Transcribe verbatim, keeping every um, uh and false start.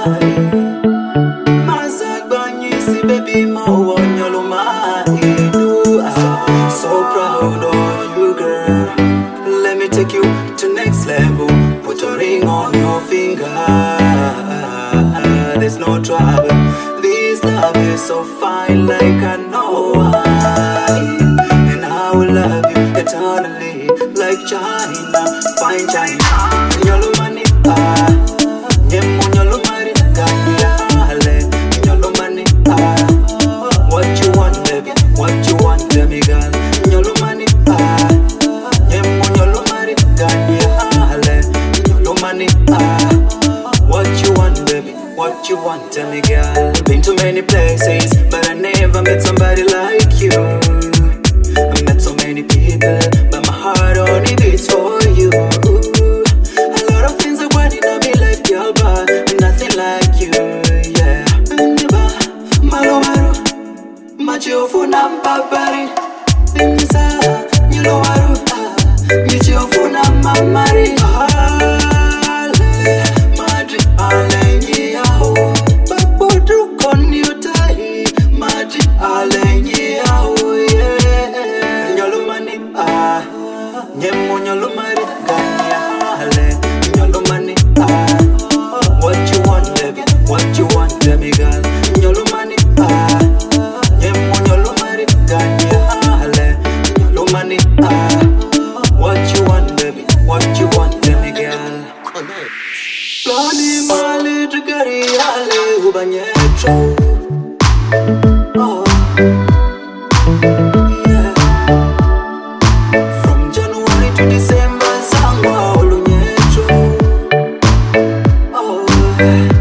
Baby, my one, you're my do. I'm so proud of you, girl. Let me take you to next level. Put a ring on your finger. There's no trouble. This love is so fine, like I know why. And I will love you eternally, like China, fine China. Nyolo money, ah, nyemo nyolo mari, ganya, ale, nyolo money, ah. What you want, baby? What you want, baby girl? Nyolo money, ah, nyemo nyolo mari, ganya, ale, nyolo money, ah. What you want, baby? What you want, tell me, girl? Been to many places, but I never met somebody like you. I met so many people, but my heart only beats for you. A lot of things are going on me like girl, but nothing like you, yeah. Malo malo, machofu na mpapari. Imisa, nyolo waru, michofu na mamari. Nyemo nyolo mari, ganya, ale, nyolo money, ah. What you want, baby? What you want, baby girl? Nyolo money, ah. Nyemo nyolo mari, ganya, ale, nyolo money, ah. What you want, baby? What you want, baby girl? Lodi mali tukari ale ubanyetro. Oh. December, sangwa olunyetro. Oh.